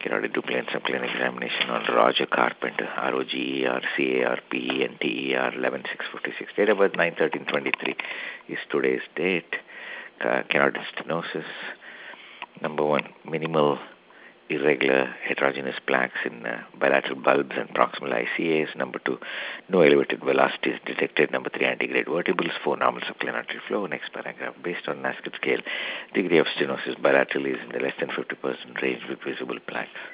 Carotid duplicate subclinical examination on Roger Carpenter, ROGERCARPENTER, 11/6/56. Date of birth 9/13/23 is today's date. Carotid stenosis. Number one, minimal irregular heterogeneous plaques in bilateral bulbs and proximal ICAs. Number two, no elevated velocities detected. Number three, antegrade vertebrals. Four, normal subclinical artery flow. Next paragraph. Based on NASCAR scale, degree of stenosis bilaterally is in the less than 50% range with visible plaques.